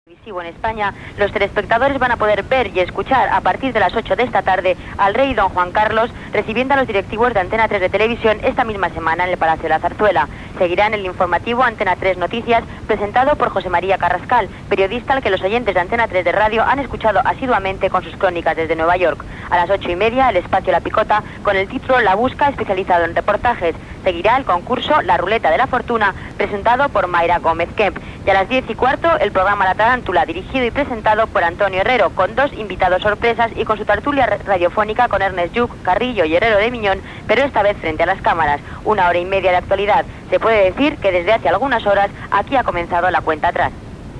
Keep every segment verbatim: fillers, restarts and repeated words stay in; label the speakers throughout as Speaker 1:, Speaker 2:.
Speaker 1: En España, los telespectadores van a poder ver y escuchar a partir de las ocho de esta tarde al rey don Juan Carlos recibiendo a los directivos de Antena tres de Televisión esta misma semana en el Palacio de la Zarzuela. Seguirán el informativo Antena tres Noticias presentado por José María Carrascal, periodista al que los oyentes de Antena tres de Radio han escuchado asiduamente con sus crónicas desde Nueva York. A las ocho y media, el espacio La Picota con el título La Busca, especializado en reportajes. Seguirá el concurso La Ruleta de la Fortuna presentado por Mayra Gómez Kemp. Y a las diez y cuarto, el programa La Tarántula, dirigido y presentado por Antonio Herrero, con dos invitados sorpresas y con su tertulia radiofónica con Ernest Lluch, Carrillo y Herrero de Miñón, pero esta vez frente a las cámaras. Una hora y media de actualidad. Se puede decir que desde hace algunas horas aquí ha comenzado la cuenta atrás.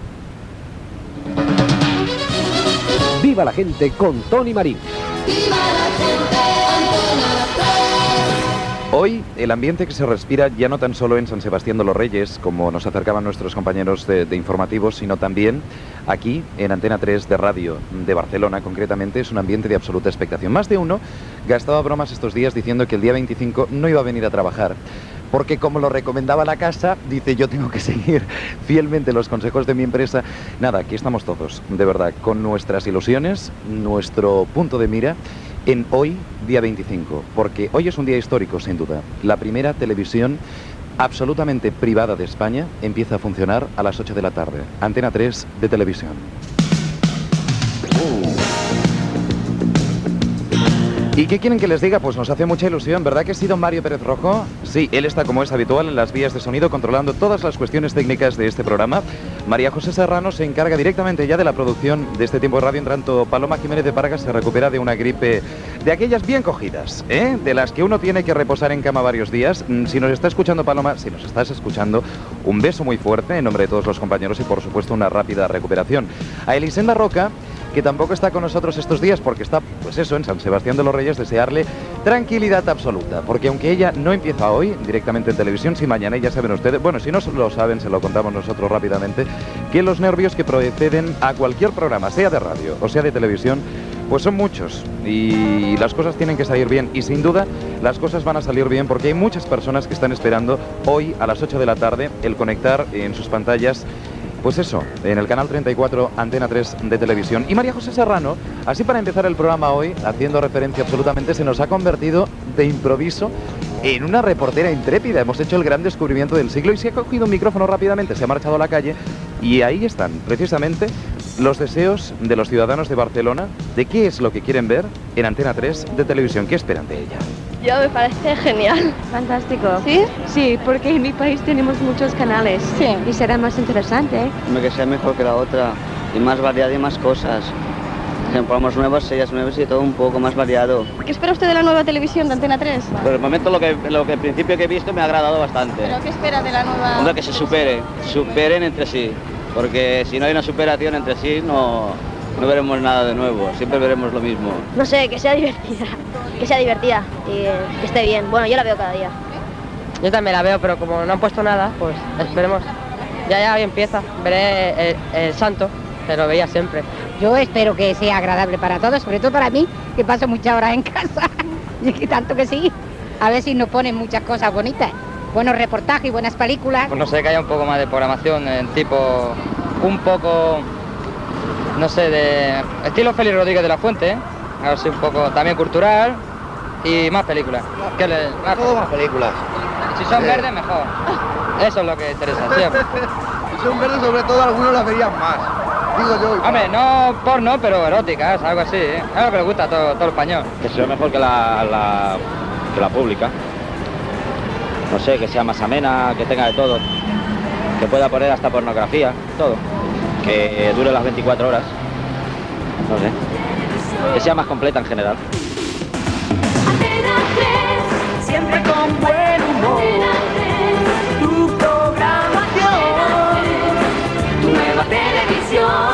Speaker 2: ¡Viva la gente con Tony Marín!
Speaker 3: ¡Viva la gente, Antena tres!
Speaker 4: Hoy el ambiente que se respira ya no tan solo en San Sebastián de los Reyes, como nos acercaban nuestros compañeros de, de informativos, sino también aquí en Antena tres de Radio de Barcelona, concretamente, es un ambiente de absoluta expectación. Más de uno gastaba bromas estos días diciendo que el día veinticinco no iba a venir a trabajar, porque como lo recomendaba la casa, dice, yo tengo que seguir fielmente los consejos de mi empresa. Nada, aquí estamos todos, de verdad, con nuestras ilusiones, nuestro punto de mira en hoy, día veinticinco, porque hoy es un día histórico, sin duda. La primera televisión absolutamente privada de España empieza a funcionar a las ocho de la tarde. Antena tres de Televisión. ¿Y qué quieren que les diga? Pues nos hace mucha ilusión, ¿verdad que sí, don Mario Pérez Rojo? Sí, él está, como es habitual, en las vías de sonido, controlando todas las cuestiones técnicas de este programa. María José Serrano se encarga directamente ya de la producción de este tiempo de radio, en tanto Paloma Jiménez de Parga se recupera de una gripe de aquellas bien cogidas, ¿eh? De las que uno tiene que reposar en cama varios días. Si nos está escuchando, Paloma, si nos estás escuchando, un beso muy fuerte en nombre de todos los compañeros y, por supuesto, una rápida recuperación. A Elisenda Roca, que tampoco está con nosotros estos días porque está, pues eso, en San Sebastián de los Reyes, desearle tranquilidad absoluta, porque aunque ella no empieza hoy directamente en televisión, si mañana, ya saben ustedes, bueno, si no lo saben, se lo contamos nosotros rápidamente, que los nervios que preceden a cualquier programa, sea de radio o sea de televisión, pues son muchos y las cosas tienen que salir bien, y sin duda las cosas van a salir bien porque hay muchas personas que están esperando hoy a las ocho de la tarde el conectar en sus pantallas, pues eso, en el canal treinta y cuatro, Antena tres de Televisión. Y María José Serrano, así para empezar el programa hoy, haciendo referencia absolutamente, se nos ha convertido de improviso en una reportera intrépida. Hemos hecho el gran descubrimiento del siglo y se ha cogido un micrófono rápidamente, se ha marchado a la calle y ahí están, precisamente, los deseos de los ciudadanos de Barcelona de qué es lo que quieren ver en Antena tres de Televisión. ¿Qué esperan de ella?
Speaker 5: Yo me parece genial.
Speaker 6: Fantástico.
Speaker 5: ¿Sí?
Speaker 6: Sí, porque en mi país tenemos muchos canales.
Speaker 5: Sí.
Speaker 6: Y será más interesante, ¿eh?
Speaker 7: Que sea mejor que la otra, y más variada y más cosas. Programas nuevos, sellas nuevas y todo un poco más variado.
Speaker 5: ¿Qué espera usted de la nueva televisión de Antena tres?
Speaker 7: Por el momento lo que, lo que al principio que he visto me ha agradado bastante.
Speaker 5: ¿Pero qué espera de la nueva?
Speaker 7: Hombre, que se supere, superen entre sí, porque si no hay una superación entre sí no, no veremos nada de nuevo, siempre veremos lo mismo.
Speaker 8: No sé, que sea divertida, que sea divertida y que esté bien. Bueno, yo la veo cada día.
Speaker 9: Yo también la veo, pero como no han puesto nada, pues esperemos. Ya ya hoy empieza, veré el, el santo, que lo veía siempre.
Speaker 10: Yo espero que sea agradable para todos, sobre todo para mí, que paso muchas horas en casa, y que tanto que sí. A ver si nos ponen muchas cosas bonitas, buenos reportajes y buenas películas.
Speaker 11: Pues no sé, que haya un poco más de programación, en tipo, un poco, no sé, de estilo Félix Rodríguez de la Fuente, ¿eh? A ver si un poco también cultural y más películas. ¿Qué le, más,
Speaker 12: Todo más películas.
Speaker 11: Si son
Speaker 12: Sí.
Speaker 11: verdes, mejor. Eso es lo que interesa siempre.
Speaker 12: Si son verdes, sobre todo, algunos las verían más. Digo yo.
Speaker 11: Hombre, no porno, pero eróticas, algo así, ¿eh? Es lo que le gusta a todo, todo el español.
Speaker 13: Que sea mejor que la, la, que la pública. No sé, que sea más amena, que tenga de todo. Que pueda poner hasta pornografía, todo. Que dure las veinticuatro horas. No sé. Que sea más completa en general.
Speaker 3: Antena tres, siempre con buen humor. Tu programación, tu nueva televisión.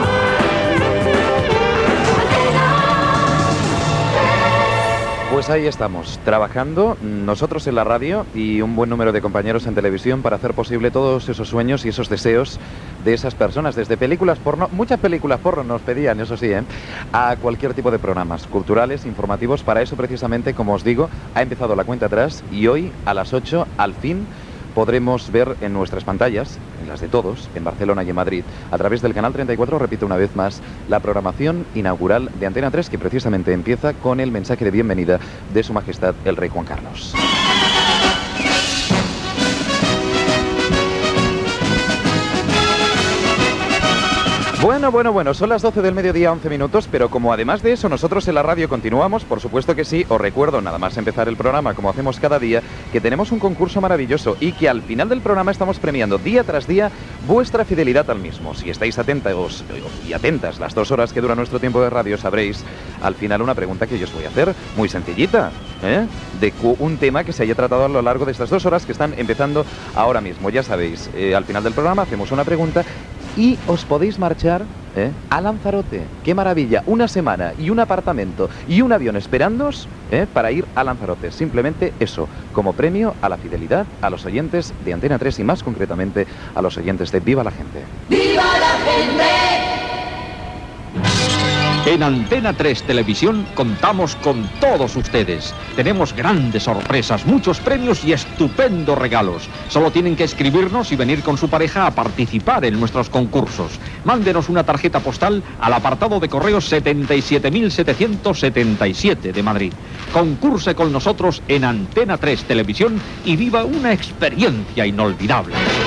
Speaker 4: Pues ahí estamos, trabajando nosotros en la radio y un buen número de compañeros en televisión para hacer posible todos esos sueños y esos deseos de esas personas, desde películas porno, muchas películas porno nos pedían, eso sí, ¿eh? A cualquier tipo de programas culturales, informativos. Para eso precisamente, como os digo, ha empezado la cuenta atrás y hoy a las ocho, al fin, podremos ver en nuestras pantallas, y las de todos, en Barcelona y en Madrid, a través del canal treinta y cuatro, repito una vez más, la programación inaugural de Antena tres, que precisamente empieza con el mensaje de bienvenida de Su Majestad el Rey Juan Carlos. Bueno, bueno, bueno, son las doce del mediodía, once minutos, pero como además de eso nosotros en la radio continuamos, por supuesto que sí, os recuerdo nada más empezar el programa, como hacemos cada día, que tenemos un concurso maravilloso y que al final del programa estamos premiando día tras día vuestra fidelidad al mismo. Si estáis atentos y atentas las dos horas que dura nuestro tiempo de radio, sabréis al final una pregunta que yo os voy a hacer, muy sencillita, ¿eh? De un tema que se haya tratado a lo largo de estas dos horas que están empezando ahora mismo. Ya sabéis, eh, al final del programa hacemos una pregunta y os podéis marchar ¿eh? a Lanzarote. ¡Qué maravilla! Una semana y un apartamento y un avión esperándoos ¿eh? para ir a Lanzarote. Simplemente eso, como premio a la fidelidad a los oyentes de Antena tres y más concretamente a los oyentes de Viva la Gente.
Speaker 3: ¡Viva la gente!
Speaker 14: En Antena tres Televisión contamos con todos ustedes. Tenemos grandes sorpresas, muchos premios y estupendos regalos. Solo tienen que escribirnos y venir con su pareja a participar en nuestros concursos. Mándenos una tarjeta postal al apartado de correos setenta y siete mil setecientos setenta y siete de Madrid. Concurse con nosotros en Antena tres Televisión y viva una experiencia inolvidable.